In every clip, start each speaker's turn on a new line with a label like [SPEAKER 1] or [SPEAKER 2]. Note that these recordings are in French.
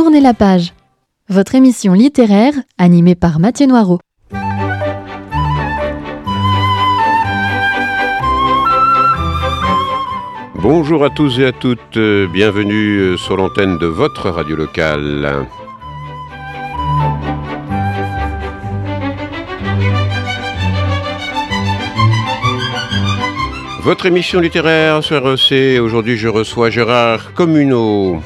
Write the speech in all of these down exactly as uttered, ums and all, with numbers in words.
[SPEAKER 1] Tournez la page, votre émission littéraire animée par Mathieu Noireau.
[SPEAKER 2] Bonjour à tous et à toutes, bienvenue sur l'antenne de votre radio locale. Votre émission littéraire sur R E C, aujourd'hui je reçois Gérard Communot.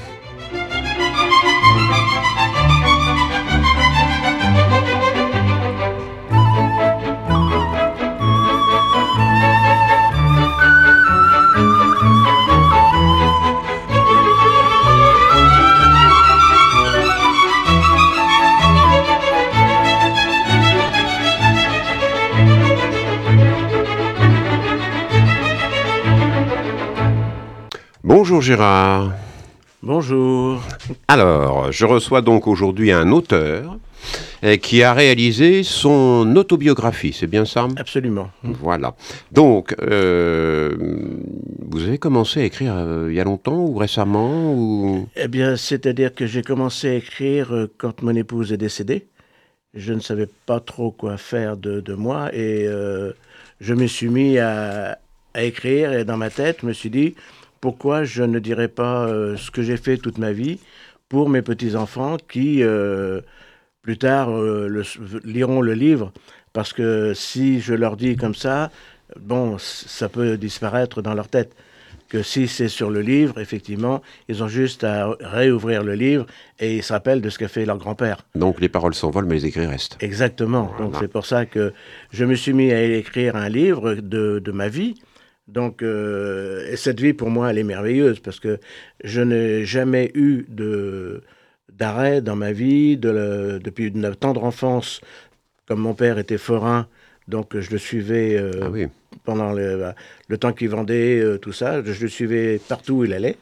[SPEAKER 2] Bonjour Gérard.
[SPEAKER 3] Bonjour.
[SPEAKER 2] Alors, je reçois donc aujourd'hui un auteur euh, qui a réalisé son autobiographie, c'est bien ça ?
[SPEAKER 3] Absolument.
[SPEAKER 2] Voilà. Donc, euh, vous avez commencé à écrire euh, il y a longtemps ou récemment ou...
[SPEAKER 3] Eh bien, c'est-à-dire que j'ai commencé à écrire euh, quand mon épouse est décédée. Je ne savais pas trop quoi faire de, de moi et euh, je me suis mis à, à écrire et dans ma tête, je me suis dit... Pourquoi je ne dirais pas euh, ce que j'ai fait toute ma vie pour mes petits-enfants qui, euh, plus tard, euh, le, liront le livre. Parce que si je leur dis comme ça, bon, ça peut disparaître dans leur tête. Que si c'est sur le livre, effectivement, ils ont juste à réouvrir le livre et ils se rappellent de ce qu'a fait leur grand-père.
[SPEAKER 2] Donc les paroles s'envolent, mais les écrits restent.
[SPEAKER 3] Exactement. Voilà. Donc c'est pour ça que je me suis mis à écrire un livre de, de ma vie. Donc, euh, et cette vie, pour moi, elle est merveilleuse parce que je n'ai jamais eu de, d'arrêt dans ma vie, de le, depuis une tendre enfance. Comme mon père était forain, donc je le suivais euh, ah oui. pendant le, le temps qu'il vendait, euh, tout ça. Je le suivais partout où il allait.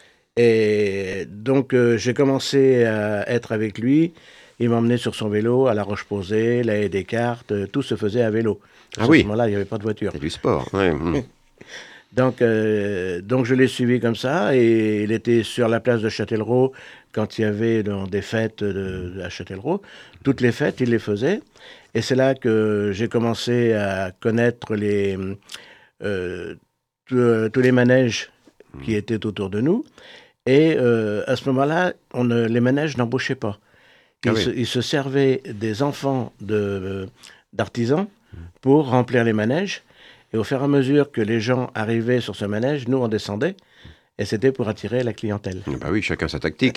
[SPEAKER 3] Et donc, euh, j'ai commencé à être avec lui. Il m'emmenait sur son vélo à La Roche-Posay, la Haie des Cartes. Euh, tout se faisait à vélo.
[SPEAKER 2] Ah
[SPEAKER 3] à
[SPEAKER 2] oui.
[SPEAKER 3] ce moment-là, il n'y avait pas de voiture.
[SPEAKER 2] C'est du sport, oui.
[SPEAKER 3] Donc, euh, donc je l'ai suivi comme ça et il était sur la place de Châtellerault quand il y avait dans des fêtes de, à Châtellerault. Toutes les fêtes, il les faisait. Et c'est là que j'ai commencé à connaître les, euh, tous les manèges qui étaient autour de nous. Et euh, à ce moment-là, on ne, les manèges n'embauchaient pas. Ils, ah oui. se, ils se servaient des enfants de, d'artisans pour remplir les manèges. Et au fur et à mesure que les gens arrivaient sur ce manège, nous, on descendait. Et c'était pour attirer la clientèle.
[SPEAKER 2] Bah oui, chacun sa tactique.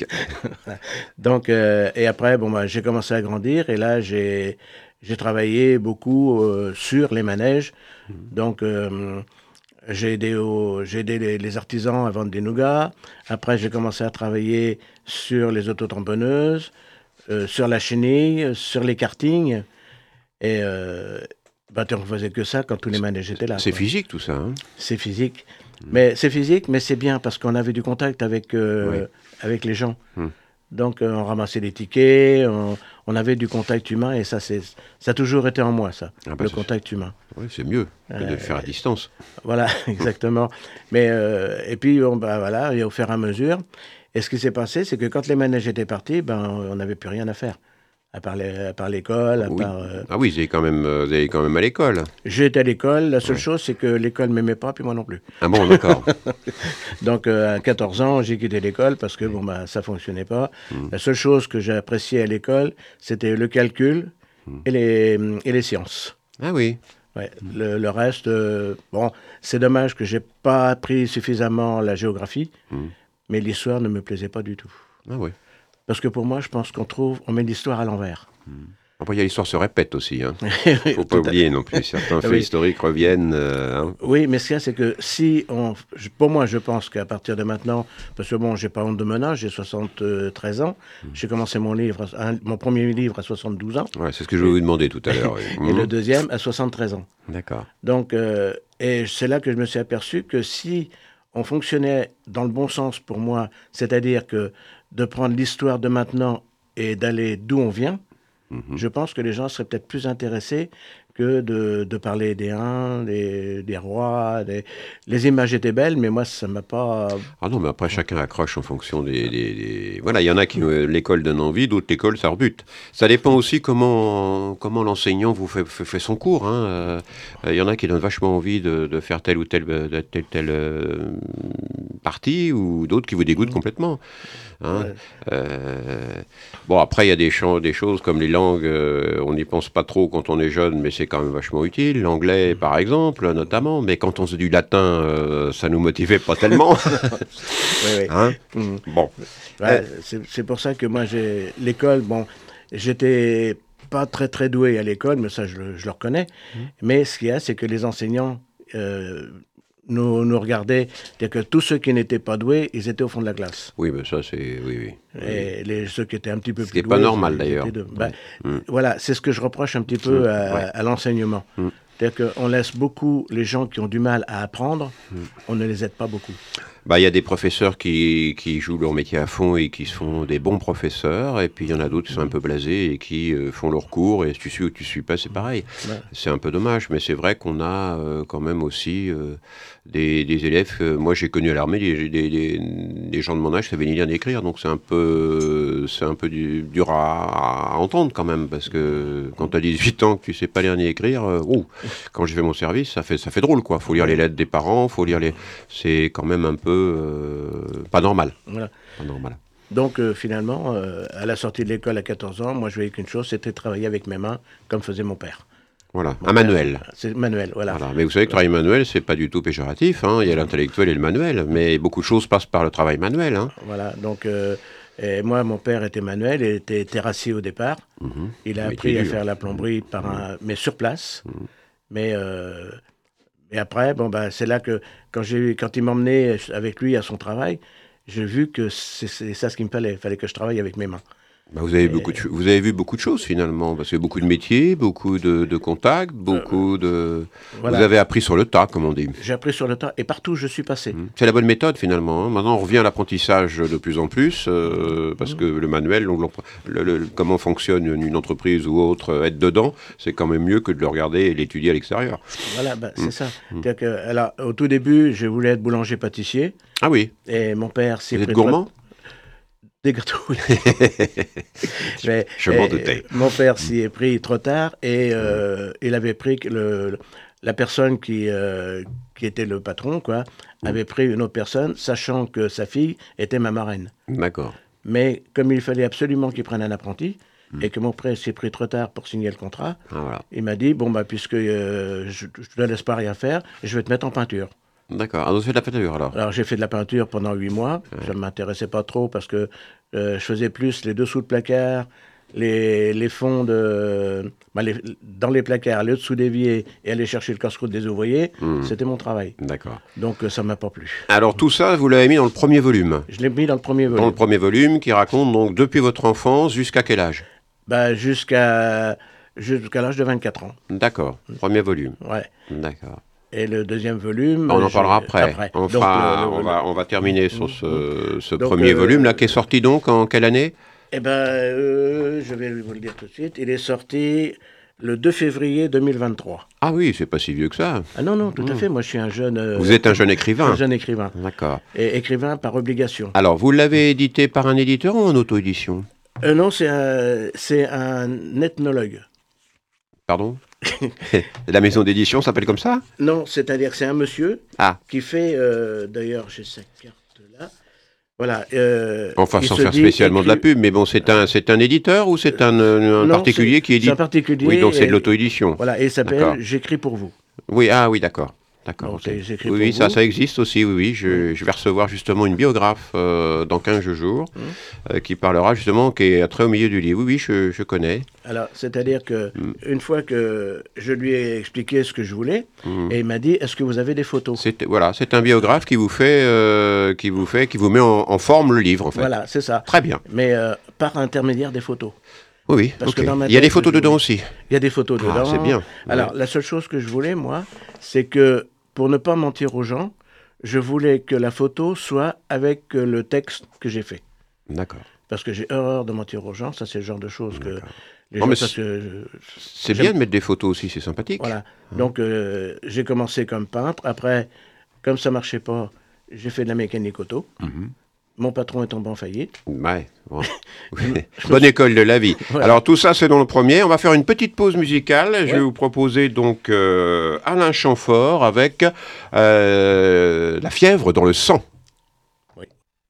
[SPEAKER 3] Donc, euh, et après, bon, bah, j'ai commencé à grandir. Et là, j'ai, j'ai travaillé beaucoup euh, sur les manèges. Mmh. Donc, euh, j'ai aidé, au, j'ai aidé les, les artisans à vendre des nougats. Après, j'ai commencé à travailler sur les autotamponneuses, euh, sur la chenille, sur les kartings. Et... Euh, Bah, on ne faisait que ça quand tous les manèges étaient là.
[SPEAKER 2] C'est
[SPEAKER 3] quoi.
[SPEAKER 2] Physique tout ça. Hein
[SPEAKER 3] c'est physique. Mmh. Mais c'est physique, mais c'est bien parce qu'on avait du contact avec, euh, oui. avec les gens. Mmh. Donc euh, on ramassait les tickets, on, on avait du contact humain et ça, c'est, ça a toujours été en moi, ça, ah bah le contact humain.
[SPEAKER 2] Oui, c'est mieux que euh, de le faire à distance.
[SPEAKER 3] Voilà, exactement. Mais, euh, et puis, on, bah, voilà, et au fur et à mesure. Et ce qui s'est passé, c'est que quand les manèges étaient partis, ben, on n'avait plus rien à faire. À part, les, à part l'école, à
[SPEAKER 2] oui.
[SPEAKER 3] part... Euh...
[SPEAKER 2] Ah oui, vous allez quand même, vous allez quand même à l'école.
[SPEAKER 3] J'étais à l'école. La seule ouais. chose, c'est que l'école ne m'aimait pas, puis moi non plus.
[SPEAKER 2] Ah bon, d'accord.
[SPEAKER 3] Donc, euh, à quatorze ans, j'ai quitté l'école parce que bon, bah, ça ne fonctionnait pas. Mm. La seule chose que j'ai appréciée à l'école, c'était le calcul mm. et, les, et les sciences.
[SPEAKER 2] Ah oui.
[SPEAKER 3] Ouais. Mm. Le, le reste, euh, bon, c'est dommage que je n'ai pas appris suffisamment la géographie, mm. mais l'histoire ne me plaisait pas du tout.
[SPEAKER 2] Ah oui.
[SPEAKER 3] Parce que pour moi, je pense qu'on trouve, on met l'histoire à l'envers.
[SPEAKER 2] Mmh. Après, il y a l'histoire se répète aussi. Il hein. ne faut pas oublier non plus. Certains faits oui. historiques reviennent. Euh, hein.
[SPEAKER 3] Oui, mais ce qu'il y a, c'est que si on... Pour moi, je pense qu'à partir de maintenant, parce que bon, j'ai pas honte de mon âge, j'ai soixante-treize ans, mmh. j'ai commencé mon livre, un, mon premier livre à soixante-douze ans.
[SPEAKER 2] Ouais, c'est ce que je voulais vous demander tout à l'heure.
[SPEAKER 3] Oui. Et mmh. le deuxième à soixante-treize ans.
[SPEAKER 2] D'accord.
[SPEAKER 3] Donc, euh, et c'est là que je me suis aperçu que si on fonctionnait dans le bon sens pour moi, c'est-à-dire que de prendre l'histoire de maintenant et d'aller d'où on vient, mmh. je pense que les gens seraient peut-être plus intéressés que de, de parler des Huns, des, des rois. Des... Les images étaient belles, mais moi, ça m'a pas...
[SPEAKER 2] Ah non, mais après, chacun accroche en fonction des... des, des... Voilà, il y en a qui, euh, l'école donne envie, d'autres, l'école, ça rebute. Ça dépend aussi comment, comment l'enseignant vous fait, fait, fait son cours. Il hein. euh, euh, y en a qui donnent vachement envie de, de faire telle ou telle, telle, telle, telle euh, partie, ou d'autres qui vous dégoûtent mmh. complètement. Hein. Ouais. Euh, bon, après, il y a des, champs, des choses comme les langues, euh, on n'y pense pas trop quand on est jeune, mais c'est quand même vachement utile. L'anglais, par exemple, notamment, mais quand on faisait du latin, euh, ça nous motivait pas tellement.
[SPEAKER 3] oui, oui.
[SPEAKER 2] Hein
[SPEAKER 3] mmh.
[SPEAKER 2] Bon.
[SPEAKER 3] Ouais, euh, c'est pour ça que moi, j'ai l'école, bon, j'étais pas très très doué à l'école, mais ça, je, je le reconnais. Mmh. Mais ce qu'il y a, c'est que les enseignants... Euh, Nous, nous regardaient, c'est-à-dire que tous ceux qui n'étaient pas doués, ils étaient au fond de la classe.
[SPEAKER 2] Oui, mais ça, c'est... Oui, oui.
[SPEAKER 3] Et les, ceux qui étaient un petit peu
[SPEAKER 2] ce
[SPEAKER 3] plus
[SPEAKER 2] doués... Ce qui n'est pas normal, d'ailleurs.
[SPEAKER 3] Ben, mmh. Voilà, c'est ce que je reproche un petit peu mmh. à, ouais. à l'enseignement. Mmh. C'est-à-dire qu'on laisse beaucoup les gens qui ont du mal à apprendre, mmh. on ne les aide pas beaucoup.
[SPEAKER 2] Bah, il y a des professeurs qui, qui jouent leur métier à fond et qui sont des bons professeurs, et puis il y en a d'autres qui sont un peu blasés et qui euh, font leur cours, et si tu suis ou tu suis pas, c'est pareil. Ouais. C'est un peu dommage, mais c'est vrai qu'on a euh, quand même aussi euh, des, des élèves, euh, moi j'ai connu à l'armée des, des, des, des gens de mon âge qui savaient ni lire ni écrire, donc c'est un peu, c'est un peu du, dur à, à entendre quand même, parce que quand tu as dix-huit ans que tu sais pas lire ni écrire, euh, oh, quand j'ai fait mon service, ça fait, ça fait drôle, quoi. Faut lire les lettres des parents, faut lire les... C'est quand même un peu Euh, pas normal.
[SPEAKER 3] Voilà.
[SPEAKER 2] Pas normal.
[SPEAKER 3] Donc euh, finalement, euh, à la sortie de l'école à quatorze ans, moi je voyais qu'une chose, c'était travailler avec mes mains, comme faisait mon père.
[SPEAKER 2] Voilà,
[SPEAKER 3] mon
[SPEAKER 2] un
[SPEAKER 3] père,
[SPEAKER 2] manuel.
[SPEAKER 3] C'est manuel, voilà.
[SPEAKER 2] voilà. Mais vous savez que le travail manuel, c'est pas du tout péjoratif. Hein. Il y a l'intellectuel et le manuel, mais beaucoup de choses passent par le travail manuel. Hein.
[SPEAKER 3] Voilà, donc euh, et moi, mon père était manuel, il était terrassier au départ. Mmh. Il a appris à faire la plomberie, par mmh. un, mais sur place. Mmh. Mais euh, Et après, bon, ben, c'est là que, quand, j'ai, quand il m'emmenait avec lui à son travail, j'ai vu que c'est, c'est ça ce qu'il me fallait. Il fallait que je travaille avec mes mains.
[SPEAKER 2] Bah vous, avez et... beaucoup de, vous avez vu beaucoup de choses, finalement, parce qu'il y a beaucoup de métiers, beaucoup de, de contacts, beaucoup euh, de... Voilà. Vous avez appris sur le tas, comme on dit.
[SPEAKER 3] J'ai appris sur le tas, et partout où je suis passé.
[SPEAKER 2] Mmh. C'est la bonne méthode, finalement. Hein. Maintenant, on revient à l'apprentissage de plus en plus, euh, parce mmh. que le manuel, le, le, comment fonctionne une entreprise ou autre, être dedans, c'est quand même mieux que de le regarder et l'étudier à l'extérieur.
[SPEAKER 3] Voilà, bah, c'est mmh. ça. Mmh. Que, alors, au tout début, je voulais être boulanger-pâtissier.
[SPEAKER 2] Ah oui.
[SPEAKER 3] Et mon père s'est...
[SPEAKER 2] Vous êtes gourmand ?
[SPEAKER 3] Des gâteaux, oui.
[SPEAKER 2] Mais, je m'en doutais.
[SPEAKER 3] Mon père s'y est pris trop tard et euh, il avait pris le, la personne qui, euh, qui était le patron, quoi, mmh. avait pris une autre personne, sachant que sa fille était ma marraine.
[SPEAKER 2] D'accord.
[SPEAKER 3] Mais comme il fallait absolument qu'il prenne un apprenti, mmh. et que mon père s'est pris trop tard pour signer le contrat,
[SPEAKER 2] ah, voilà.
[SPEAKER 3] il m'a dit, bon, bah, puisque euh, je ne te laisse pas rien faire, je vais te mettre en peinture.
[SPEAKER 2] D'accord. Alors, vous faites de la peinture, alors
[SPEAKER 3] Alors, j'ai fait de la peinture pendant huit mois. Ouais. Ça ne m'intéressait pas trop parce que euh, je faisais plus les dessous de placard, les, les fonds de... Bah, les, dans les placards, les dessous d'évier et aller chercher le casse-croûte des ouvriers, mmh. c'était mon travail.
[SPEAKER 2] D'accord.
[SPEAKER 3] Donc, euh, ça ne m'a pas plu.
[SPEAKER 2] Alors, tout ça, vous l'avez mis dans le premier volume ?
[SPEAKER 3] Je l'ai mis dans le premier volume.
[SPEAKER 2] Dans le premier volume qui raconte, donc, depuis votre enfance jusqu'à quel âge ?
[SPEAKER 3] Bah, jusqu'à, jusqu'à l'âge de vingt-quatre ans.
[SPEAKER 2] D'accord. Premier volume.
[SPEAKER 3] Ouais.
[SPEAKER 2] D'accord.
[SPEAKER 3] Et le deuxième volume...
[SPEAKER 2] On en parlera après.
[SPEAKER 3] après.
[SPEAKER 2] On,
[SPEAKER 3] donc,
[SPEAKER 2] fera,
[SPEAKER 3] le, le,
[SPEAKER 2] on, va, on va terminer sur ce, ce
[SPEAKER 3] donc,
[SPEAKER 2] premier
[SPEAKER 3] euh,
[SPEAKER 2] volume, là, qui est sorti donc en quelle année ?
[SPEAKER 3] Eh bien, euh, je vais vous le dire tout de suite. Il est sorti le deux février deux mille vingt-trois.
[SPEAKER 2] Ah oui, c'est pas si vieux que ça.
[SPEAKER 3] Ah non, non, tout mmh. à fait. Moi, je suis un jeune... Euh,
[SPEAKER 2] vous êtes un jeune écrivain ?
[SPEAKER 3] Un jeune écrivain.
[SPEAKER 2] D'accord.
[SPEAKER 3] Et écrivain par obligation.
[SPEAKER 2] Alors, vous l'avez édité par un éditeur ou en auto-édition ?
[SPEAKER 3] euh, Non, c'est un, c'est un ethnologue.
[SPEAKER 2] Pardon ? La maison d'édition s'appelle comme ça ?
[SPEAKER 3] Non, c'est-à-dire que c'est un monsieur
[SPEAKER 2] ah.
[SPEAKER 3] qui fait... Euh, d'ailleurs, j'ai sa carte là. Voilà. Euh,
[SPEAKER 2] enfin, sans faire spécialement écrit... de la pub, mais bon, c'est un, c'est un éditeur ou c'est un, un
[SPEAKER 3] non,
[SPEAKER 2] particulier
[SPEAKER 3] c'est,
[SPEAKER 2] qui édite ?
[SPEAKER 3] C'est un particulier.
[SPEAKER 2] Oui, donc c'est
[SPEAKER 3] et,
[SPEAKER 2] de l'auto-édition.
[SPEAKER 3] Voilà, et il s'appelle d'accord. J'écris pour vous.
[SPEAKER 2] Oui, ah oui, d'accord. D'accord.
[SPEAKER 3] Donc,
[SPEAKER 2] okay. Oui, oui ça, ça existe aussi, oui, oui. Je, mmh. je vais recevoir justement une biographe euh, dans quinze jours mmh. euh, qui parlera justement, qui est très au milieu du livre. Oui, oui, je, je connais.
[SPEAKER 3] Alors, c'est-à-dire que mmh. une fois que je lui ai expliqué ce que je voulais,
[SPEAKER 2] mmh.
[SPEAKER 3] et il m'a dit, est-ce que vous avez des photos ?
[SPEAKER 2] c'est, Voilà, c'est un biographe qui vous fait, euh, qui vous fait, qui vous met en, en forme le livre, en fait.
[SPEAKER 3] Voilà, c'est ça.
[SPEAKER 2] Très bien.
[SPEAKER 3] Mais euh, par intermédiaire des photos.
[SPEAKER 2] Oui, oui.
[SPEAKER 3] Parce
[SPEAKER 2] okay.
[SPEAKER 3] que dans ma
[SPEAKER 2] il y a des photos
[SPEAKER 3] je...
[SPEAKER 2] dedans aussi.
[SPEAKER 3] Il y a des photos
[SPEAKER 2] ah,
[SPEAKER 3] dedans.
[SPEAKER 2] C'est bien.
[SPEAKER 3] Alors, ouais. La seule chose que je voulais, moi, c'est que pour ne pas mentir aux gens, je voulais que la photo soit avec le texte que j'ai fait.
[SPEAKER 2] D'accord.
[SPEAKER 3] parce que j'ai horreur de mentir aux gens. Ça, c'est le genre de choses que les
[SPEAKER 2] non,
[SPEAKER 3] gens...
[SPEAKER 2] mais
[SPEAKER 3] Parce
[SPEAKER 2] c'est
[SPEAKER 3] que je-
[SPEAKER 2] c'est
[SPEAKER 3] j'aime-
[SPEAKER 2] bien de mettre des photos aussi, c'est sympathique.
[SPEAKER 3] Voilà. Donc, euh, j'ai commencé comme peintre. Après, comme ça marchait pas, j'ai fait de la mécanique auto.
[SPEAKER 2] Mhm.
[SPEAKER 3] Mon patron est tombé en faillite.
[SPEAKER 2] Ouais, bon.
[SPEAKER 3] Je me- je me
[SPEAKER 2] Bonne
[SPEAKER 3] suis-
[SPEAKER 2] école de la vie.
[SPEAKER 3] Voilà.
[SPEAKER 2] Alors tout ça c'est dans le premier. On va faire une petite pause musicale. Je vais
[SPEAKER 3] Ouais.
[SPEAKER 2] vous proposer donc euh, Alain Chamfort avec euh, La fièvre dans le sang.
[SPEAKER 3] Oui.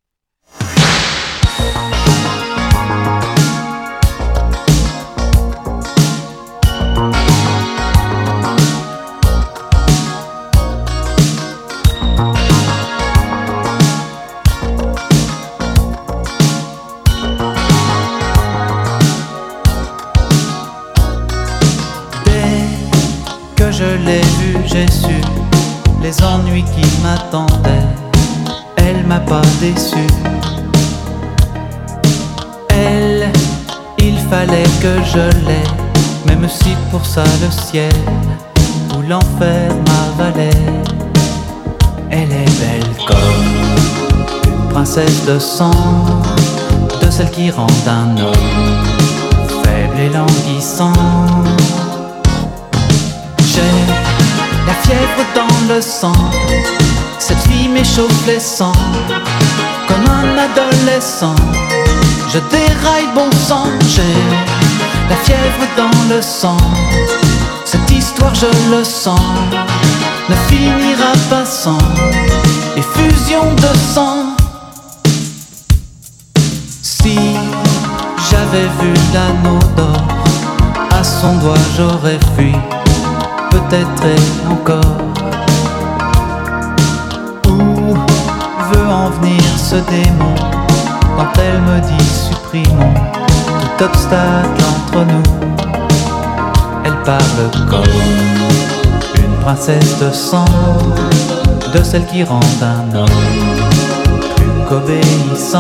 [SPEAKER 4] Dès que je l'ai vue, j'ai su les ennuis qui m'attendaient. Elle m'a pas déçu. Elle, il fallait que je l'aie, même si pour ça le ciel ou l'enfer m'avalait. Elle est belle comme une princesse de sang, de celle qui rend un homme faible et languissant. J'ai la fièvre dans le sang, cette fille m'échauffe les sangs, comme un adolescent. Je déraille bon sang, j'ai la fièvre dans le sang. Cette histoire je le sens, ne finira pas sans effusion de sang. Si j'avais vu l'anneau d'or à son doigt, j'aurais fui, peut-être et encore. Où veut en venir ce démon quand elle me dit supprimons tout obstacle entre nous? Elle parle comme une princesse de sang, de celle qui rend un homme plus qu'obéissant.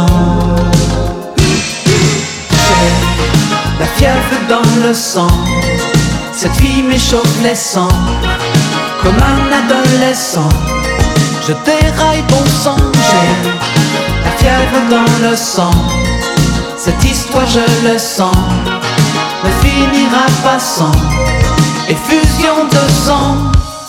[SPEAKER 4] J'ai la fièvre dans le sang, cette fille m'échauffe les sangs, comme un adolescent. Je déraille bon sang, j'ai la fièvre dans le sang. Cette histoire je le sens, ne finira pas sans effusion de sang.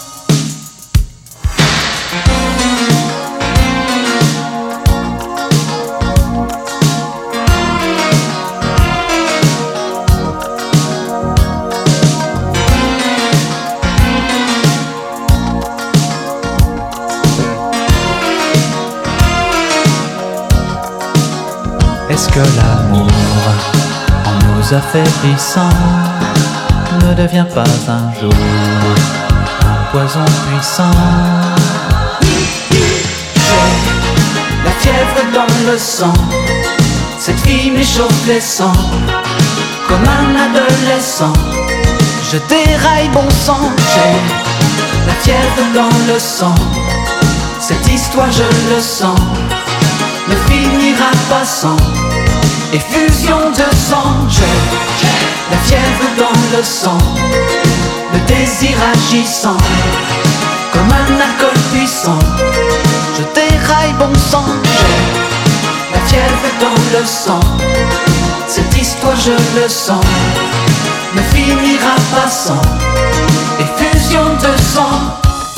[SPEAKER 4] Est-ce que l'amour, en nous affaiblissant, ne devient pas un jour un poison puissant? J'ai la fièvre dans le sang, cette fille m'échauffe les sangs, comme un adolescent. Je déraille bon sang, j'ai la fièvre dans le sang. Cette histoire je le sens, ne finira pas sans effusion de sang. J'ai la fièvre dans le sang, le désir agissant, comme un alcool puissant. Je déraille bon sang, j'ai la fièvre dans le sang. Cette histoire je le sens, ne finira pas sans effusion de sang.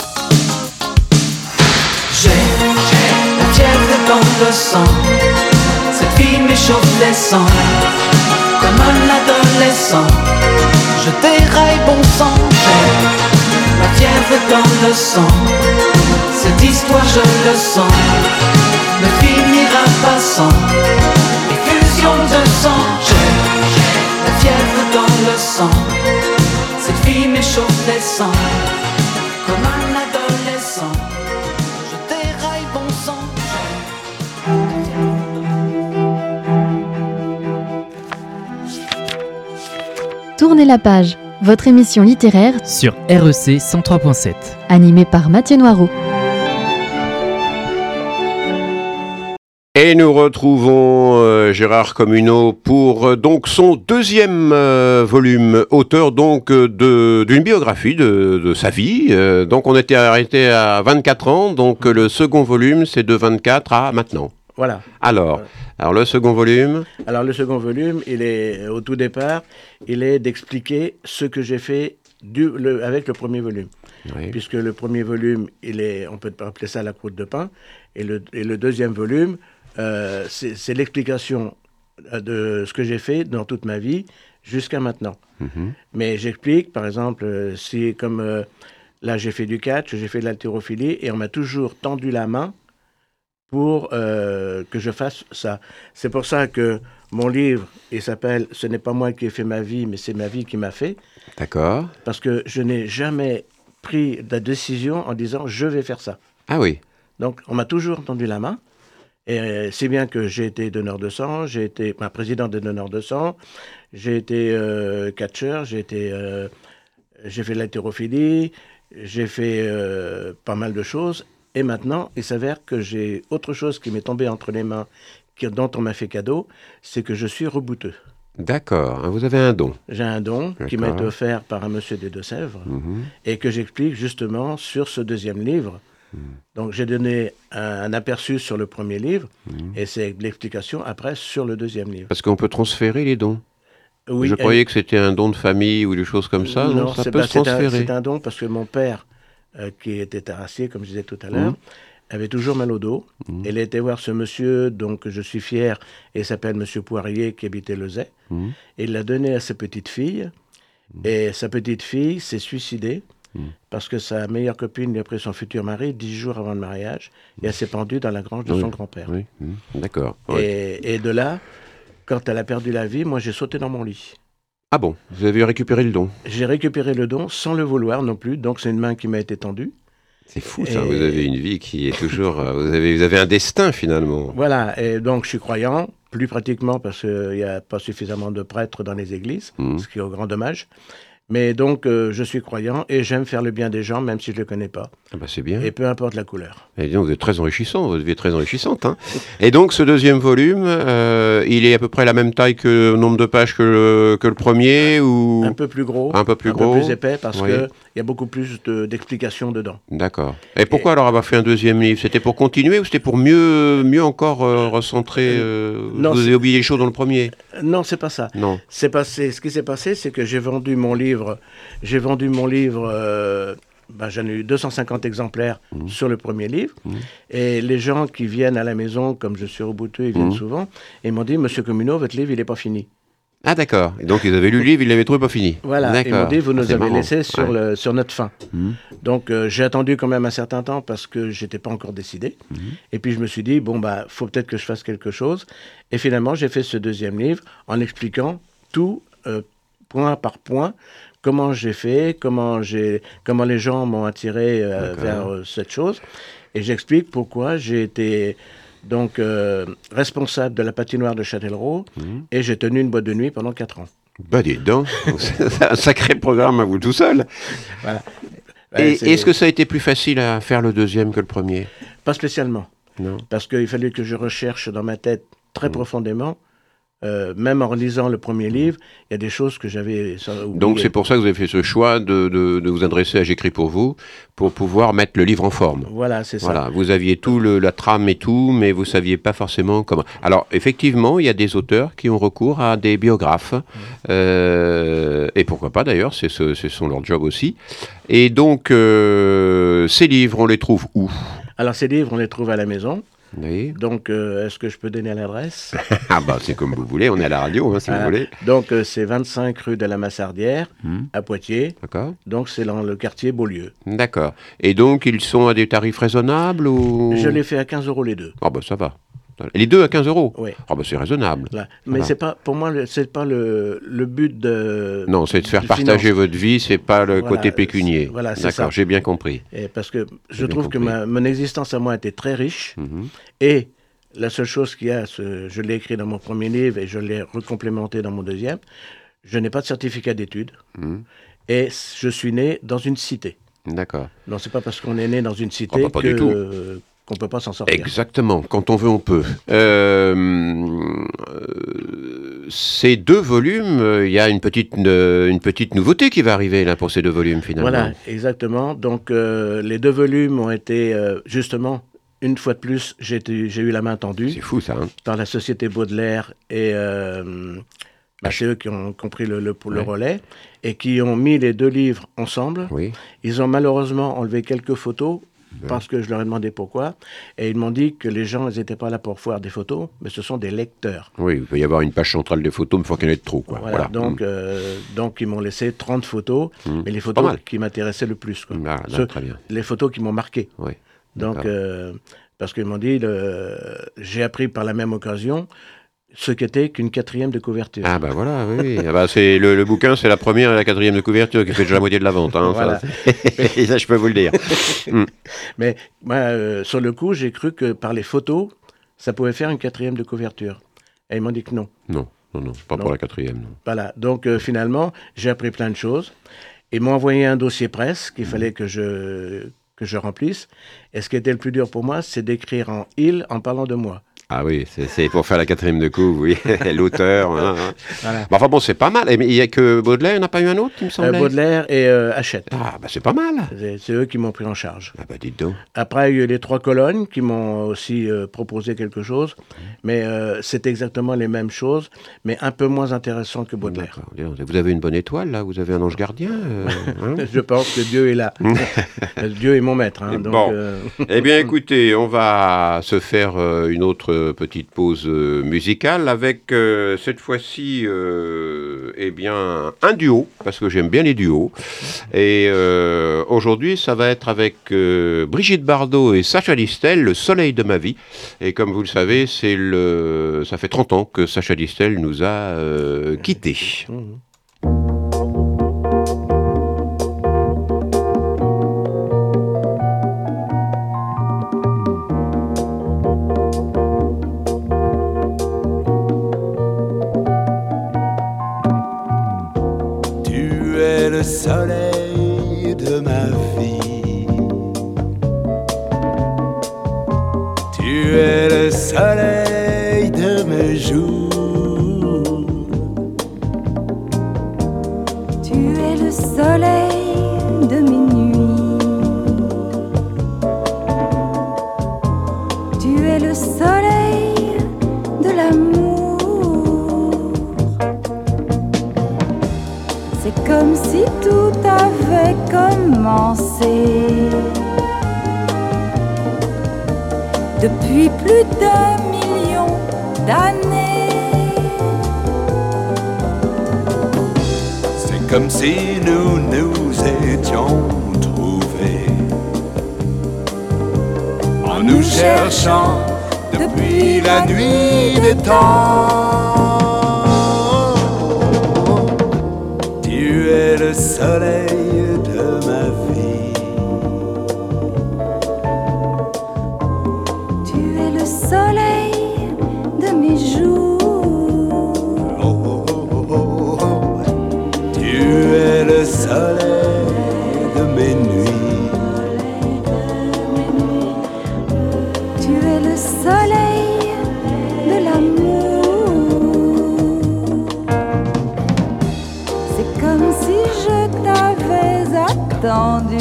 [SPEAKER 4] J'ai la fièvre dans le sang, cette fille m'échauffe les sangs, comme un adolescent. Je déraille bon sang, j'ai la fièvre dans le sang. Cette histoire je le sens, ne finira pas sans effusion de sang. J'ai la fièvre dans le sang, cette fille m'échauffe les sangs, comme un adolescent. Je déraille bon sang.
[SPEAKER 1] Tournez la page, votre émission littéraire
[SPEAKER 5] sur R E C cent trois point sept.
[SPEAKER 1] animée par Mathieu Noireau.
[SPEAKER 2] Et nous retrouvons euh, Gérard Communot pour euh, donc son deuxième euh, volume, auteur donc euh, de d'une biographie de, de sa vie. Euh, donc on était arrêté à vingt-quatre ans, donc euh, le second volume c'est de vingt-quatre à maintenant.
[SPEAKER 3] Voilà.
[SPEAKER 2] Alors,
[SPEAKER 3] Voilà.
[SPEAKER 2] alors, le second volume.
[SPEAKER 3] Alors, le second volume, il est, au tout départ, il est d'expliquer ce que j'ai fait du, le, avec le premier volume.
[SPEAKER 2] Oui.
[SPEAKER 3] Puisque le premier volume, il est, on peut appeler ça la croûte de pain. Et le, et le deuxième volume, euh, c'est, c'est l'explication de ce que j'ai fait dans toute ma vie jusqu'à maintenant.
[SPEAKER 2] Mm-hmm.
[SPEAKER 3] Mais j'explique, par exemple, euh, si comme euh, là j'ai fait du catch, j'ai fait de l'haltérophilie, et on m'a toujours tendu la main pour euh, que je fasse ça. C'est pour ça que mon livre, il s'appelle « Ce n'est pas moi qui ai fait ma vie, mais c'est ma vie qui m'a fait ».
[SPEAKER 2] D'accord.
[SPEAKER 3] Parce que je n'ai jamais pris la décision en disant « je vais faire ça ».
[SPEAKER 2] Ah oui.
[SPEAKER 3] Donc, on m'a toujours tendu la main. Et euh, c'est bien que j'ai été donneur de sang, j'ai été bah, président des donneurs de sang, j'ai été euh, catcheur, j'ai été, euh, j'ai fait de l'haltérophilie, j'ai fait euh, pas mal de choses. Et maintenant, il s'avère que j'ai autre chose qui m'est tombée entre les mains, qui, dont on m'a fait cadeau, c'est que je suis rebouteux.
[SPEAKER 2] D'accord. Vous avez un don.
[SPEAKER 3] J'ai un don qui m'a été offert par un monsieur des Deux-Sèvres
[SPEAKER 2] Mm-hmm.
[SPEAKER 3] et que j'explique justement sur ce deuxième livre. Mm. Donc j'ai donné un, un aperçu sur le premier livre mm. et c'est l'explication après sur le deuxième livre.
[SPEAKER 2] Parce qu'on peut transférer les dons.
[SPEAKER 3] Oui,
[SPEAKER 2] Je croyais que c'était un don de famille ou des choses comme ça. Non, non ça peut
[SPEAKER 3] bah,
[SPEAKER 2] se transférer.
[SPEAKER 3] C'est un, c'est un don parce que mon père, euh, qui était terrassier, comme je disais tout à l'heure, mmh. avait toujours mal au dos. Mmh. Il a été voir ce monsieur, donc je suis fier, et il s'appelle Monsieur Poirier, qui habitait Lezay. Mmh. Et il l'a donné à sa petite fille. Mmh. Et sa petite fille s'est suicidée mmh. parce que sa meilleure copine lui a pris son futur mari dix jours avant le mariage. Et elle s'est pendue dans la grange de
[SPEAKER 2] oui.
[SPEAKER 3] son grand-père.
[SPEAKER 2] Oui. Mmh. D'accord.
[SPEAKER 3] Et,
[SPEAKER 2] oui.
[SPEAKER 3] et de là, quand elle a perdu la vie, moi j'ai sauté dans mon lit.
[SPEAKER 2] Ah bon, vous avez récupéré le don?
[SPEAKER 3] J'ai récupéré le don sans le vouloir non plus, donc c'est une main qui m'a été tendue.
[SPEAKER 2] C'est fou ça, et... vous avez une vie qui est toujours... vous, avez, vous avez un destin finalement.
[SPEAKER 3] Voilà, et donc je suis croyant, plus pratiquement parce qu'il n'y a pas suffisamment de prêtres dans les églises, mmh. ce qui est au grand dommage. Mais donc, euh, je suis croyant et j'aime faire le bien des gens, même si je ne les connais pas.
[SPEAKER 2] Ah bah c'est bien.
[SPEAKER 3] Et peu importe la couleur.
[SPEAKER 2] Et donc, vous êtes très enrichissant, votre vie est très enrichissante. Hein. Et donc, ce deuxième volume, euh, il est à peu près la même taille que le nombre de pages que le, que le premier ou...
[SPEAKER 3] Un peu plus gros.
[SPEAKER 2] Un peu plus
[SPEAKER 3] un
[SPEAKER 2] gros.
[SPEAKER 3] Un peu plus épais, parce
[SPEAKER 2] oui.
[SPEAKER 3] qu'il y a beaucoup plus de, d'explications dedans.
[SPEAKER 2] D'accord. Et pourquoi
[SPEAKER 3] et...
[SPEAKER 2] alors avoir fait un deuxième livre? C'était pour continuer ou c'était pour mieux, mieux encore euh, recentrer euh, non, vous avez oublié les choses dans le premier?
[SPEAKER 3] Non, c'est pas ça.
[SPEAKER 2] Non.
[SPEAKER 3] C'est passé, ce qui s'est passé, c'est que j'ai vendu mon livre... J'ai vendu mon livre, euh, ben, j'en ai eu deux cent cinquante exemplaires mmh. sur le premier livre. Mmh. Et les gens qui viennent à la maison, comme je suis rebouteux, ils viennent mmh. souvent, et ils m'ont dit, Monsieur Communot, votre livre, il n'est pas fini.
[SPEAKER 2] Ah d'accord. Et donc ils avaient lu le livre, ils l'avaient trouvé pas fini.
[SPEAKER 3] Voilà,
[SPEAKER 2] d'accord.
[SPEAKER 3] Ils m'ont dit, vous nous
[SPEAKER 2] ah,
[SPEAKER 3] avez
[SPEAKER 2] marrant.
[SPEAKER 3] laissé sur,
[SPEAKER 2] ouais.
[SPEAKER 3] le, sur notre fin. Mmh. Donc euh, j'ai attendu quand même un certain temps parce que je n'étais pas encore décidé. Mmh. Et puis je me suis dit, bon, bah, faut peut-être que je fasse quelque chose. Et finalement, j'ai fait ce deuxième livre en expliquant tout, euh, point par point, comment j'ai fait, comment, j'ai, comment les gens m'ont attiré euh, vers euh, cette chose. Et j'explique pourquoi j'ai été donc, euh, responsable de la patinoire de Châtellerault mmh. et j'ai tenu une boîte de nuit pendant quatre ans.
[SPEAKER 2] Bah dis donc, c'est un sacré programme à vous tout seul.
[SPEAKER 3] Voilà.
[SPEAKER 2] Et c'est... est-ce que ça a été plus facile à faire le deuxième que le premier?
[SPEAKER 3] Pas spécialement.
[SPEAKER 2] Non.
[SPEAKER 3] Parce qu'il fallait que je recherche dans ma tête très mmh. profondément. Euh, même en relisant le premier livre, il y a des choses que j'avais oubliées.
[SPEAKER 2] Donc c'est pour ça que vous avez fait ce choix de, de, de vous adresser à J'écris pour vous, pour pouvoir mettre le livre en forme.
[SPEAKER 3] Voilà, c'est ça.
[SPEAKER 2] Voilà, vous aviez tout, le, la trame et tout, mais vous ne saviez pas forcément comment. Alors effectivement, il y a des auteurs qui ont recours à des biographes, mmh. euh, et pourquoi pas d'ailleurs, c'est ce, ce sont leur job aussi. Et donc, euh, ces livres, on les trouve où? Alors
[SPEAKER 3] ces livres, on les trouve à la maison.
[SPEAKER 2] Oui.
[SPEAKER 3] Donc, euh, est-ce que je peux donner l'adresse?
[SPEAKER 2] Ah bah c'est comme vous voulez, on est à la radio, hein, si
[SPEAKER 3] voilà.
[SPEAKER 2] vous voulez.
[SPEAKER 3] Donc, euh, c'est vingt-cinq rue de la Massardière, mmh. à Poitiers.
[SPEAKER 2] D'accord.
[SPEAKER 3] Donc, c'est dans le quartier Beaulieu.
[SPEAKER 2] D'accord. Et donc, ils sont à des tarifs raisonnables ou...
[SPEAKER 3] Je les fais à quinze euros les deux.
[SPEAKER 2] Ah bah ça va. Les deux à quinze euros?
[SPEAKER 3] Oui.
[SPEAKER 2] Ah bah c'est raisonnable.
[SPEAKER 3] Là. Mais voilà. c'est pas, pour moi, le, c'est pas le, le but de...
[SPEAKER 2] Non, c'est de faire de partager finance. Votre vie, c'est pas le
[SPEAKER 3] voilà,
[SPEAKER 2] côté pécunier.
[SPEAKER 3] C'est, voilà, c'est
[SPEAKER 2] D'accord, j'ai bien compris.
[SPEAKER 3] Et parce que je trouve compris. que ma, mon existence à moi était très riche.
[SPEAKER 2] Mm-hmm.
[SPEAKER 3] Et la seule chose qu'il y a, ce, je l'ai écrit dans mon premier livre et je l'ai recomplémenté dans mon deuxième, je n'ai pas de certificat d'études. Mm-hmm. Et je suis né dans une cité.
[SPEAKER 2] D'accord.
[SPEAKER 3] Non, c'est pas parce qu'on est né dans une cité
[SPEAKER 2] oh, bah, pas
[SPEAKER 3] que...
[SPEAKER 2] du tout.
[SPEAKER 3] Euh, qu'on ne peut pas s'en sortir.
[SPEAKER 2] Exactement, quand on veut, on peut. Euh, euh, ces deux volumes, il euh, y a une petite, euh, une petite nouveauté qui va arriver là, pour ces deux volumes, finalement.
[SPEAKER 3] Voilà, exactement. Donc, euh, les deux volumes ont été, euh, justement, une fois de plus, j'ai, été, j'ai eu la main tendue.
[SPEAKER 2] C'est fou ça. Hein.
[SPEAKER 3] Dans la société Baudelaire et euh, bah, c'est eux qui ont compris le, le, le ouais. relais et qui ont mis les deux livres ensemble.
[SPEAKER 2] Oui.
[SPEAKER 3] Ils ont malheureusement enlevé quelques photos. Parce que je leur ai demandé pourquoi. Et ils m'ont dit que les gens, ils n'étaient pas là pour voir des photos, mais ce sont des lecteurs.
[SPEAKER 2] Oui, il peut y avoir une page centrale des photos, mais il faut qu'il y en ait trop. Quoi.
[SPEAKER 3] Voilà,
[SPEAKER 2] voilà.
[SPEAKER 3] Donc,
[SPEAKER 2] mmh.
[SPEAKER 3] euh, donc, ils m'ont laissé trente photos, mmh. mais les photos qui m'intéressaient le plus. Quoi.
[SPEAKER 2] Ah,
[SPEAKER 3] Ce,
[SPEAKER 2] très bien.
[SPEAKER 3] Les photos qui m'ont marqué.
[SPEAKER 2] Oui,
[SPEAKER 3] donc, euh, parce qu'ils m'ont dit, le, j'ai appris par la même occasion ce qu'était qu'une quatrième de couverture.
[SPEAKER 2] Ah ben voilà, oui. ah bah c'est le, le bouquin, c'est la première et la quatrième de couverture qui fait déjà la moitié de la vente. Hein,
[SPEAKER 3] voilà.
[SPEAKER 2] ça, et ça, je peux vous le dire. mm.
[SPEAKER 3] Mais moi, euh, sur le coup, j'ai cru que par les photos, ça pouvait faire une quatrième de couverture. Et ils m'ont dit que non.
[SPEAKER 2] Non, non, non, pas non. pour la quatrième. Non.
[SPEAKER 3] Voilà. Donc euh, finalement, j'ai appris plein de choses. Ils m'ont envoyé un dossier presse qu'il mm. fallait que je, que je remplisse. Et ce qui était le plus dur pour moi, c'est d'écrire en « il » en parlant de moi.
[SPEAKER 2] Ah oui, c'est, c'est pour faire la quatrième de couve, oui, l'auteur. Hein, hein.
[SPEAKER 3] Voilà.
[SPEAKER 2] Bah, enfin bon, c'est pas mal. Mais il n'y a que Baudelaire, il n'y en a pas eu un autre, il me semblait.
[SPEAKER 3] euh, Baudelaire et euh, Hachette.
[SPEAKER 2] Ah, bah c'est pas mal.
[SPEAKER 3] C'est, c'est eux qui m'ont pris en charge.
[SPEAKER 2] Ah bah dites donc.
[SPEAKER 3] Après, il y a eu les trois colonnes qui m'ont aussi euh, proposé quelque chose. Mais euh, c'est exactement les mêmes choses, mais un peu moins intéressant que Baudelaire.
[SPEAKER 2] D'accord. Vous avez une bonne étoile, là. Vous avez un ange gardien. Euh, hein
[SPEAKER 3] Je pense que Dieu est là. Dieu est mon maître. Hein, donc,
[SPEAKER 2] bon.
[SPEAKER 3] Euh...
[SPEAKER 2] Eh bien, écoutez, on va se faire euh, une autre petite pause euh, musicale avec euh, cette fois-ci euh, eh bien, un duo, parce que j'aime bien les duos. Et euh, aujourd'hui, ça va être avec euh, Brigitte Bardot et Sacha Distel, Le soleil de ma vie. Et comme vous le savez, c'est le... ça fait trente ans que Sacha Distel nous a euh, quittés.
[SPEAKER 3] Mmh.
[SPEAKER 6] Le soleil de ma vie, tu es le soleil de mes jours,
[SPEAKER 7] tu es le soleil de mes nuits, tu es le soleil de l'amour. C'est comme si tout avait commencé depuis plus d'un million d'années.
[SPEAKER 6] C'est comme si nous nous étions trouvés en nous cherchant depuis la nuit des temps. Tu es le soleil de ma vie,
[SPEAKER 7] tu es le soleil de mes jours,
[SPEAKER 6] oh, oh, oh, oh. Tu es le soleil de mes nuits,
[SPEAKER 7] tu es le soleil de l'amour. C'est comme si je t'avais attendu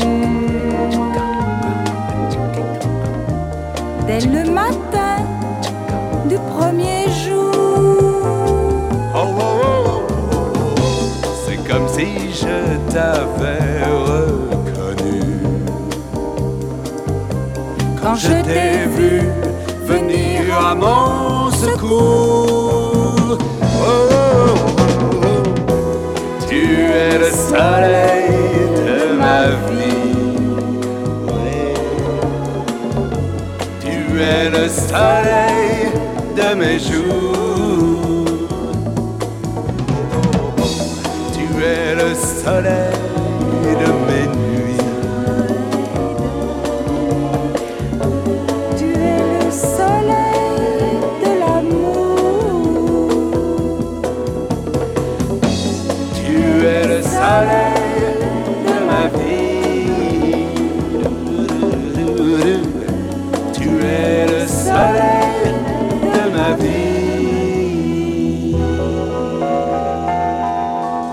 [SPEAKER 7] dès le matin du premier jour.
[SPEAKER 6] oh, oh, oh, oh. C'est comme si je t'avais reconnu
[SPEAKER 7] Quand je t'ai vu venir à mon secours.
[SPEAKER 6] oh, oh, oh, oh. Tu es le soleil de ma vie, tu es le soleil de mes jours, tu es le soleil de mes nuits,
[SPEAKER 7] Tu es le soleil de l'amour.
[SPEAKER 6] tu es le soleil de ma vie, tu es le soleil de ma vie.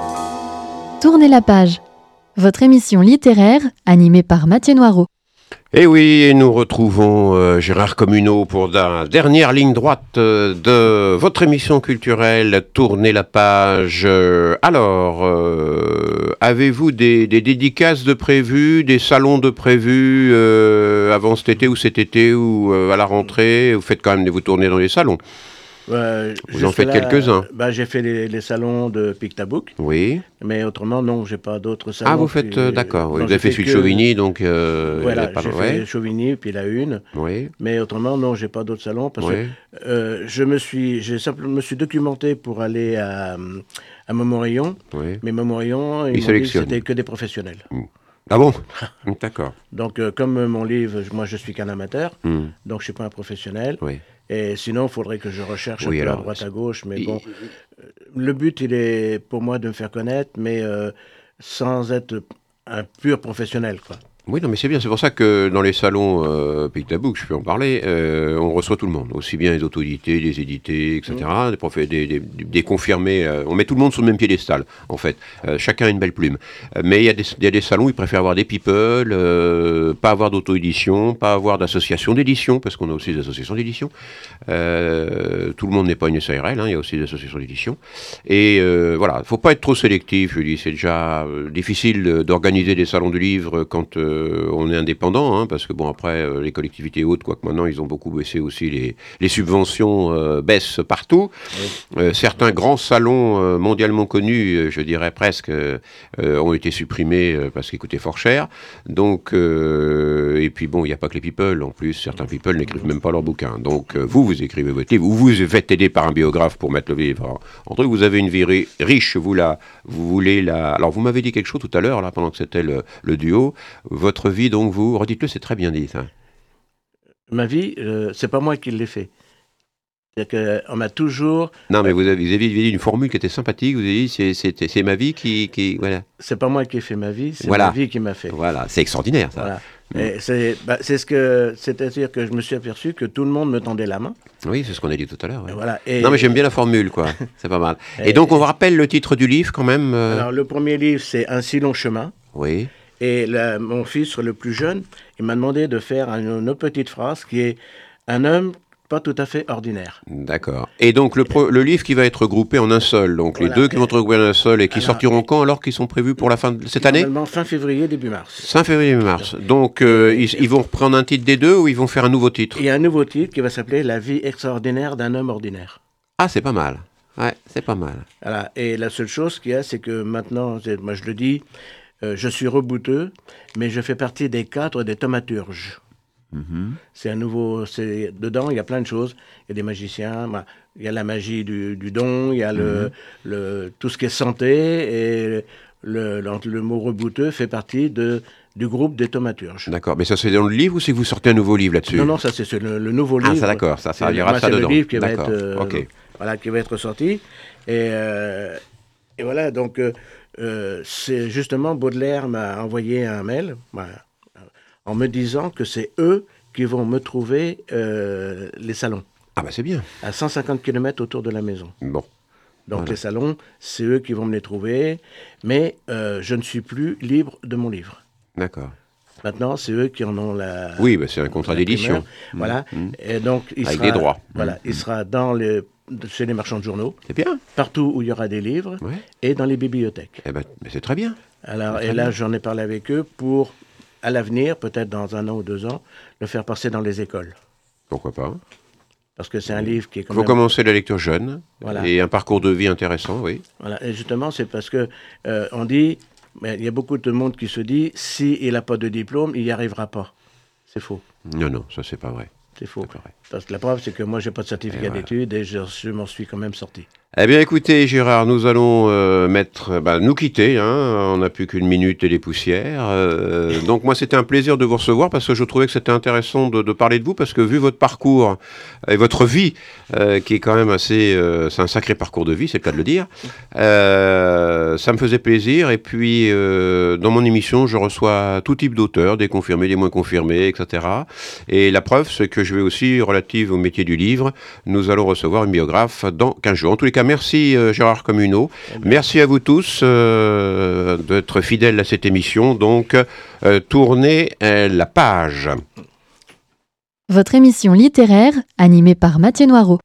[SPEAKER 1] Tournez la page. Votre émission littéraire animée par Mathieu Noireau.
[SPEAKER 2] Et oui, et nous retrouvons euh, Gérard Communot pour la dernière ligne droite euh, de votre émission culturelle Tournez la page. Euh, alors, euh, avez-vous des, des dédicaces de prévues, des salons de prévus euh, avant cet été ou cet été ou euh, à la rentrée? Vous faites quand même vous tourner dans les salons.
[SPEAKER 3] Euh,
[SPEAKER 2] Vous en faites
[SPEAKER 3] là,
[SPEAKER 2] quelques-uns.
[SPEAKER 3] Bah, j'ai fait les, les salons de Pictabook,
[SPEAKER 2] Oui.
[SPEAKER 3] mais autrement, non, j'ai pas d'autres salons.
[SPEAKER 2] Ah, vous faites,
[SPEAKER 3] puis,
[SPEAKER 2] euh, d'accord. Oui,
[SPEAKER 3] non,
[SPEAKER 2] vous avez
[SPEAKER 3] j'ai
[SPEAKER 2] fait celui de
[SPEAKER 3] que-
[SPEAKER 2] Chauvigny, donc... Euh,
[SPEAKER 3] Voilà,
[SPEAKER 2] il y a pas-
[SPEAKER 3] j'ai
[SPEAKER 2] ouais.
[SPEAKER 3] fait Chauvigny, puis la Une,
[SPEAKER 2] Oui,
[SPEAKER 3] mais autrement, non, j'ai pas d'autres salons, parce
[SPEAKER 2] oui.
[SPEAKER 3] que euh, je me suis, j'ai simplement, me suis documenté pour aller à, à Montmorillon,
[SPEAKER 2] Oui.
[SPEAKER 3] mais Montmorillon,
[SPEAKER 2] Ils
[SPEAKER 3] ils m'ont dit que
[SPEAKER 2] sélectionnent.
[SPEAKER 3] c'était que des professionnels.
[SPEAKER 2] Ah bon? D'accord.
[SPEAKER 3] Donc, euh, comme euh, mon livre, moi, je suis qu'un amateur,
[SPEAKER 2] Hmm.
[SPEAKER 3] donc je suis pas un professionnel.
[SPEAKER 2] Oui.
[SPEAKER 3] Et sinon, il faudrait que je recherche
[SPEAKER 2] Oui,
[SPEAKER 3] un peu
[SPEAKER 2] alors,
[SPEAKER 3] à droite, à gauche. Mais
[SPEAKER 2] il-
[SPEAKER 3] bon, euh, le but, il est pour moi de me faire connaître, mais euh, sans être un pur professionnel, quoi.
[SPEAKER 2] Oui, non, mais c'est bien. C'est pour ça que dans les salons euh, Pictabook, je peux en parler, euh, on reçoit tout le monde. Aussi bien les auto-édités, les édités, et cetera. Des, profs, des, des, des confirmés. euh, on met tout le monde sur le même piédestal, en fait. Euh, chacun a une belle plume. Euh, mais il y, a des- il y a des salons où ils préfèrent avoir des people, euh, pas avoir d'auto-édition, pas avoir d'association d'édition, parce qu'on a aussi des associations d'édition. Euh, tout le monde n'est pas une S A R L, hein, il y a aussi des associations d'édition. Et euh, voilà, il ne faut pas être trop sélectif. Je dis, c'est déjà euh, difficile euh, d'organiser des salons de livres quand euh, on est indépendant, hein, parce que bon, après, euh, les collectivités hautes, quoique maintenant, ils ont beaucoup baissé aussi, les, les subventions euh, baissent partout. Euh, certains grands salons euh, mondialement connus, euh, je dirais presque, euh, euh, ont été supprimés euh, parce qu'ils coûtaient fort cher. Donc, euh, et puis bon, il n'y a pas que les people, en plus, certains people n'écrivent même pas leurs bouquins. Donc, euh, vous, vous écrivez votre livre, ou vous vous faites aider par un biographe pour mettre le livre en truc, vous avez une vie ri- riche, vous, la, vous voulez la... Alors, vous m'avez dit quelque chose tout à l'heure, là, pendant que c'était le, le duo. Votre vie, donc, vous, redites-le, c'est très bien dit, ça.
[SPEAKER 3] Ma vie, euh, c'est pas moi qui l'ai fait. C'est-à-dire qu'on m'a toujours.
[SPEAKER 2] Non, mais vous avez, vous avez dit une formule qui était sympathique, vous avez dit, c'est, c'est, c'est ma vie qui... qui voilà.
[SPEAKER 3] C'est pas moi qui ai fait ma vie, c'est
[SPEAKER 2] Voilà.
[SPEAKER 3] ma vie qui m'a fait.
[SPEAKER 2] Voilà, c'est extraordinaire, ça.
[SPEAKER 3] Voilà. Et c'est, bah, c'est ce que, c'est-à-dire que je me suis aperçu que tout le monde me tendait la main.
[SPEAKER 2] Oui, c'est ce qu'on a dit tout à l'heure. ouais.
[SPEAKER 3] Et voilà. Et,
[SPEAKER 2] Non, mais j'aime bien la formule, quoi. C'est pas mal. Et,
[SPEAKER 3] Et-
[SPEAKER 2] donc, on vous rappelle le titre du livre, quand même euh,
[SPEAKER 3] Alors, le premier livre, c'est Un si long chemin.
[SPEAKER 2] Oui.
[SPEAKER 3] Et la- mon fils, le plus jeune, il m'a demandé de faire une, une autre petite phrase qui est un homme pas tout à fait ordinaire.
[SPEAKER 2] D'accord. Et donc, le, pro- le livre qui va être regroupé en un seul, donc
[SPEAKER 3] Voilà.
[SPEAKER 2] les deux qui vont être regroupés en un seul et qui
[SPEAKER 3] Alors,
[SPEAKER 2] sortiront quand, alors qu'ils sont prévus pour la fin de cette année
[SPEAKER 3] Normalement, fin février, début mars.
[SPEAKER 2] fin février mars. Donc, euh, ils, ils vont reprendre un titre des deux ou ils vont faire un nouveau titre?
[SPEAKER 3] Il y a un nouveau titre qui va s'appeler La vie extraordinaire d'un homme ordinaire.
[SPEAKER 2] Ah, c'est pas mal. Ouais, c'est pas mal.
[SPEAKER 3] Voilà. Et la seule chose qu'il y a, c'est que maintenant, c'est- moi je le dis, euh, je suis rebouteux, mais je fais partie des cadres des thaumaturges. C'est un nouveau. C'est, dedans, il y a plein de choses. Il y a des magiciens, bah, il y a la magie du, du don, il y a le, le, tout ce qui est santé, et le, le, le mot rebouteux fait partie de, du groupe des thaumaturges.
[SPEAKER 2] D'accord. Mais ça, c'est dans le livre ou c'est que vous sortez un nouveau livre là-dessus?
[SPEAKER 3] Non, non, ça c'est sur le, le nouveau
[SPEAKER 2] Ah,
[SPEAKER 3] livre.
[SPEAKER 2] ça, d'accord. Ça, ça,
[SPEAKER 3] C'est-
[SPEAKER 2] il y aura
[SPEAKER 3] moi,
[SPEAKER 2] ça
[SPEAKER 3] c'est
[SPEAKER 2] dedans.
[SPEAKER 3] le livre qui va
[SPEAKER 2] D'accord.
[SPEAKER 3] être, euh,
[SPEAKER 2] Ok.
[SPEAKER 3] voilà, qui va être sorti. Et, euh, et voilà, donc euh, euh, c'est justement Baudelaire m'a envoyé un mail bah, en me disant que c'est eux qui vont me trouver euh, les salons,
[SPEAKER 2] Ah, bah, c'est bien.
[SPEAKER 3] à cent cinquante kilomètres autour de la maison.
[SPEAKER 2] Bon.
[SPEAKER 3] Donc
[SPEAKER 2] Voilà.
[SPEAKER 3] les salons, c'est eux qui vont me les trouver, mais euh, je ne suis plus libre de mon livre.
[SPEAKER 2] D'accord.
[SPEAKER 3] Maintenant, c'est eux qui en ont la.
[SPEAKER 2] Oui, bah, c'est un contrat
[SPEAKER 3] la
[SPEAKER 2] d'édition.
[SPEAKER 3] primeur. Voilà.
[SPEAKER 2] Mmh.
[SPEAKER 3] Et donc, il
[SPEAKER 2] Avec
[SPEAKER 3] sera,
[SPEAKER 2] des droits.
[SPEAKER 3] Voilà,
[SPEAKER 2] Mmh.
[SPEAKER 3] il sera dans les, chez les marchands de journaux,
[SPEAKER 2] C'est bien.
[SPEAKER 3] partout où il y aura des livres,
[SPEAKER 2] Ouais.
[SPEAKER 3] et dans les bibliothèques.
[SPEAKER 2] Eh ben, mais c'est très bien.
[SPEAKER 3] Alors,
[SPEAKER 2] Très
[SPEAKER 3] et là,
[SPEAKER 2] bien.
[SPEAKER 3] j'en ai parlé avec eux pour, à l'avenir, peut-être dans un an ou deux ans, le faire passer dans les écoles.
[SPEAKER 2] Pourquoi pas?
[SPEAKER 3] Parce que c'est un livre qui est
[SPEAKER 2] Il
[SPEAKER 3] quand
[SPEAKER 2] faut
[SPEAKER 3] même...
[SPEAKER 2] commencer la lecture jeune
[SPEAKER 3] Voilà.
[SPEAKER 2] et un parcours de vie intéressant, oui.
[SPEAKER 3] Voilà. Et justement, c'est parce que euh, on dit, mais il y a beaucoup de monde qui se dit, s'il n'a pas de diplôme, il n'y arrivera pas. C'est faux.
[SPEAKER 2] Non, non, ça c'est pas vrai.
[SPEAKER 3] C'est faux.
[SPEAKER 2] C'est pas vrai.
[SPEAKER 3] Parce que la preuve, c'est que moi, j'ai pas de certificat
[SPEAKER 2] Et voilà.
[SPEAKER 3] d'études et je, je m'en suis quand même sorti.
[SPEAKER 2] Eh bien, écoutez, Gérard, nous allons euh, mettre, bah, nous quitter. Hein, on n'a plus qu'une minute et des poussières. Euh, donc, moi, c'était un plaisir de vous recevoir parce que je trouvais que c'était intéressant de, de parler de vous parce que vu votre parcours et votre vie, euh, qui est quand même assez, euh, c'est un sacré parcours de vie, c'est le cas de le dire. Euh, ça me faisait plaisir. Et puis, euh, dans mon émission, je reçois tout type d'auteurs, des confirmés, des moins confirmés, et cetera. Et la preuve, c'est que je vais aussi, relative au métier du livre, nous allons recevoir une biographe dans quinze jours. En tous les cas, merci euh, Gérard Communot. Merci à vous tous euh, d'être fidèles à cette émission. Donc, euh, tournez euh, la page.
[SPEAKER 1] Votre émission littéraire, animée par Mathieu Noireau.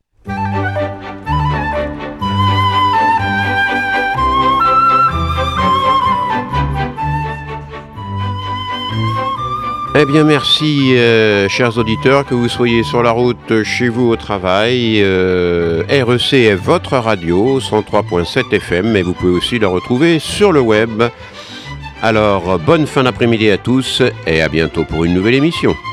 [SPEAKER 2] Eh bien, merci, euh, chers auditeurs, que vous soyez sur la route, chez vous, au travail. Euh, R E C est votre radio, cent trois virgule sept F M, mais vous pouvez aussi la retrouver sur le web. Alors, bonne fin d'après-midi à tous et à bientôt pour une nouvelle émission.